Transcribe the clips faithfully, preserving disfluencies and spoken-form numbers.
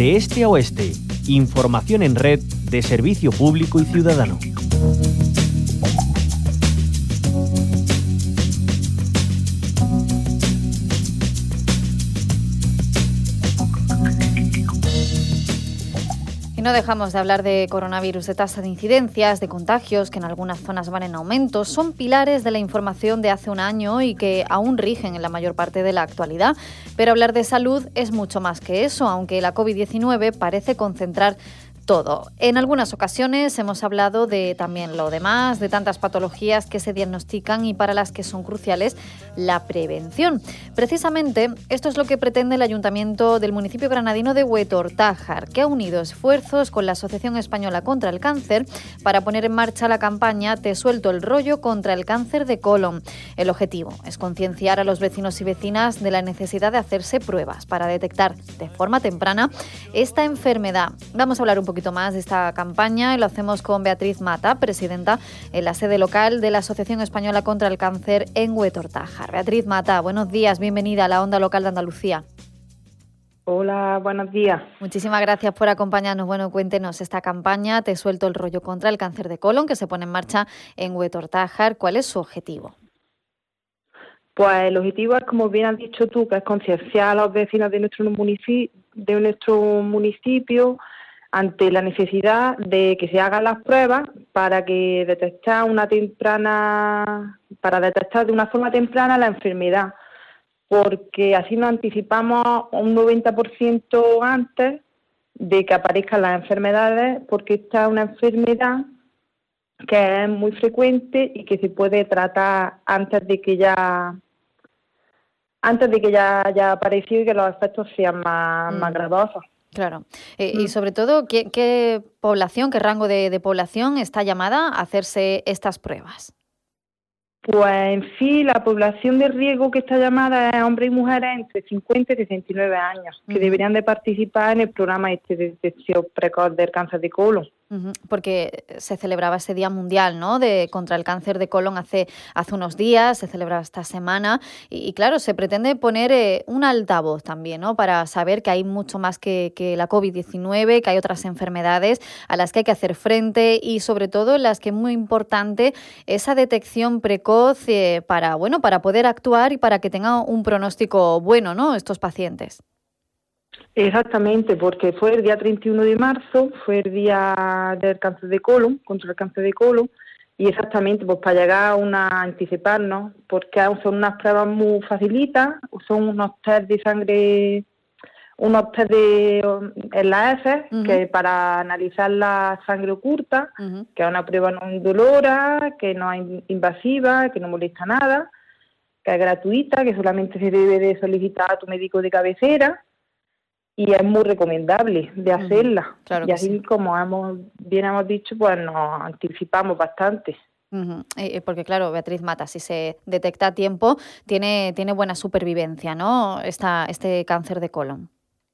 De este a oeste, información en red de servicio público y ciudadano. Y no dejamos de hablar de coronavirus, de tasa de incidencias, de contagios, que en algunas zonas van en aumento. Son pilares de la información de hace un año y que aún rigen en la mayor parte de la actualidad. Pero hablar de salud es mucho más que eso, aunque la covid diecinueve parece concentrar todo. En algunas ocasiones hemos hablado de también lo demás, de tantas patologías que se diagnostican y para las que son cruciales la prevención. Precisamente esto es lo que pretende el Ayuntamiento del municipio granadino de Huetortájar, que ha unido esfuerzos con la Asociación Española contra el Cáncer para poner en marcha la campaña Te suelto el rollo contra el cáncer de colon. El objetivo es concienciar a los vecinos y vecinas de la necesidad de hacerse pruebas para detectar de forma temprana esta enfermedad. Vamos a hablar un poco Un poquito más de esta campaña y lo hacemos con Beatriz Mata, presidenta en la sede local de la Asociación Española contra el Cáncer en Huetortájar. Beatriz Mata, buenos días, bienvenida a la Onda Local de Andalucía. Hola, buenos días. Muchísimas gracias por acompañarnos. Bueno, cuéntenos esta campaña Te suelto el rollo contra el cáncer de colon que se pone en marcha en Huetortájar. ¿Cuál es su objetivo? Pues el objetivo es, como bien has dicho tú, que es concienciar a los vecinos de nuestro municipio, de nuestro municipio ante la necesidad de que se hagan las pruebas para que detectar una temprana, para detectar de una forma temprana la enfermedad, porque así nos anticipamos un noventa por ciento antes de que aparezcan las enfermedades, porque esta es una enfermedad que es muy frecuente y que se puede tratar antes de que ya antes de que ya haya aparecido y que los efectos sean más, mm. más gravosos. Claro. Eh, mm. Y sobre todo, ¿qué, qué población, qué rango de, de población está llamada a hacerse estas pruebas? Pues en sí, la población de riesgo que está llamada es hombres y mujeres entre cincuenta y sesenta y nueve años, que uh-huh. deberían de participar en el programa este de detección precoz del cáncer de colon. Uh-huh. Porque se celebraba ese Día Mundial, ¿no?, de contra el cáncer de colon hace, hace unos días, se celebraba esta semana y, y claro, se pretende poner eh, un altavoz también, ¿no?, para saber que hay mucho más que, que la covid diecinueve, que hay otras enfermedades a las que hay que hacer frente y sobre todo en las que es muy importante esa detección precoz eh, para, bueno, para poder actuar y para que tengan un pronóstico bueno, ¿no?, estos pacientes. Exactamente, porque fue el día treinta y uno de marzo, fue el día del cáncer de colon, contra el cáncer de colon, y exactamente pues para llegar a una, anticiparnos, porque son unas pruebas muy facilitas, son unos test de sangre, unos test de, en la heces, uh-huh. que para analizar la sangre oculta, uh-huh. que es una prueba no indolora, que no es invasiva, que no molesta nada, que es gratuita, que solamente se debe de solicitar a tu médico de cabecera, y es muy recomendable de hacerla. Uh-huh, claro y así sí. como hemos bien hemos dicho, pues nos anticipamos bastante. Uh-huh. Eh, porque claro, Beatriz Mata, si se detecta a tiempo, tiene, tiene buena supervivencia, ¿no?, Esta, este cáncer de colon.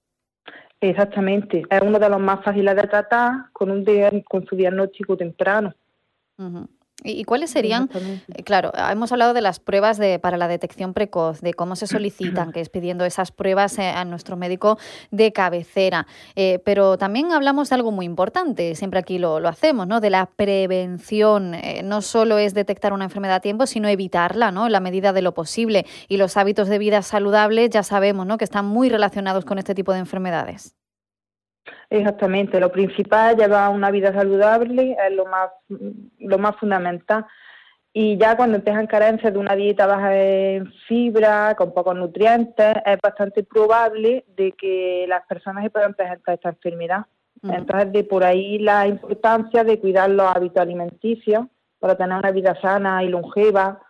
Exactamente, es uno de los más fáciles de tratar con, un con su diagnóstico temprano. Uh-huh. ¿Y cuáles serían? Claro, hemos hablado de las pruebas de, para la detección precoz, de cómo se solicitan, que es pidiendo esas pruebas a nuestro médico de cabecera. Eh, pero también hablamos de algo muy importante, siempre aquí lo, lo hacemos, ¿no?, de la prevención. Eh, no solo es detectar una enfermedad a tiempo, sino evitarla, ¿no?, en la medida de lo posible. Y los hábitos de vida saludables ya sabemos, ¿no?, que están muy relacionados con este tipo de enfermedades. Exactamente, lo principal es llevar una vida saludable, es lo más lo más fundamental. Y ya cuando empiezan carencias de una dieta baja en fibra, con pocos nutrientes, es bastante probable de que las personas se puedan presentar esta enfermedad. Uh-huh. Entonces, de por ahí la importancia de cuidar los hábitos alimenticios para tener una vida sana y longeva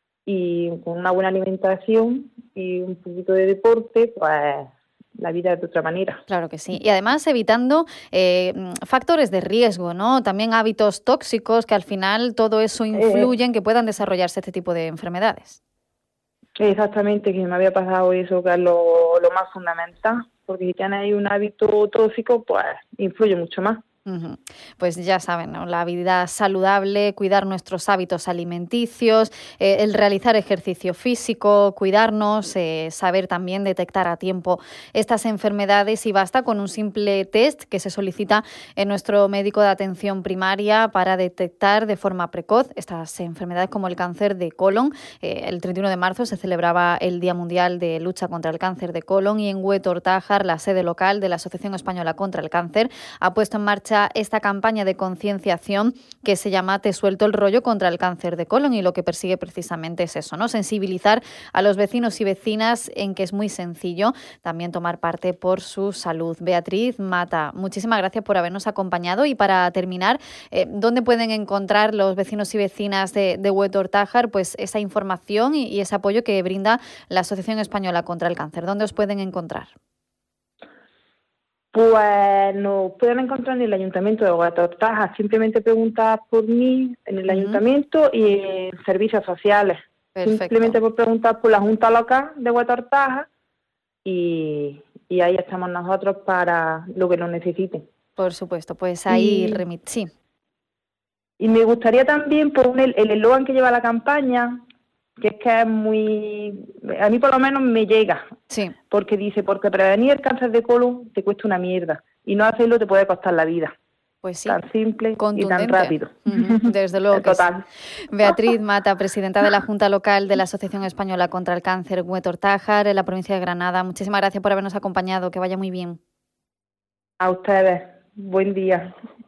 y con una buena alimentación y un poquito de deporte, pues la vida de otra manera. Claro que sí. Y además evitando eh, factores de riesgo, ¿no? También hábitos tóxicos que al final todo eso influye eh, en que puedan desarrollarse este tipo de enfermedades. Exactamente, que me había pasado eso, que es lo, lo más fundamental, porque si tienes un hábito tóxico, pues influye mucho más. Pues ya saben, ¿no? La vida saludable, cuidar nuestros hábitos alimenticios, eh, el realizar ejercicio físico, cuidarnos, eh, saber también detectar a tiempo estas enfermedades, y basta con un simple test que se solicita en nuestro médico de atención primaria para detectar de forma precoz estas enfermedades como el cáncer de colon. Eh, el treinta y uno de marzo se celebraba el Día Mundial de Lucha contra el Cáncer de Colon, y en Huetor-Tájar, la sede local de la Asociación Española contra el Cáncer, ha puesto en marcha esta campaña de concienciación que se llama Te suelto el rollo contra el cáncer de colon, y lo que persigue precisamente es eso, ¿no? Sensibilizar a los vecinos y vecinas en que es muy sencillo también tomar parte por su salud. Beatriz Mata, muchísimas gracias por habernos acompañado, y para terminar, eh, ¿dónde pueden encontrar los vecinos y vecinas de, de Huetor-Tájar pues esa información y, y ese apoyo que brinda la Asociación Española contra el Cáncer? ¿Dónde os pueden encontrar? Pues nos pueden encontrar en el Ayuntamiento de Huetor-Tájar. Simplemente preguntar por mí en el uh-huh. Ayuntamiento y en servicios sociales. Perfecto. Simplemente por preguntar por la Junta Local de Huetor-Tájar y, y ahí estamos nosotros para lo que nos necesiten. Por supuesto, pues ahí y, remit, sí. Y me gustaría también poner el eslogan que lleva la campaña, que es que es muy, a mí por lo menos me llega, sí. Porque dice, porque prevenir el cáncer de colon te cuesta una mierda, y no hacerlo te puede costar la vida. Pues sí. Tan simple y tan rápido. Uh-huh. Desde luego que total. Sí. Beatriz Mata, presidenta de la Junta Local de la Asociación Española contra el Cáncer Huetor-Tájar, en la provincia de Granada. Muchísimas gracias por habernos acompañado, que vaya muy bien. A ustedes, buen día.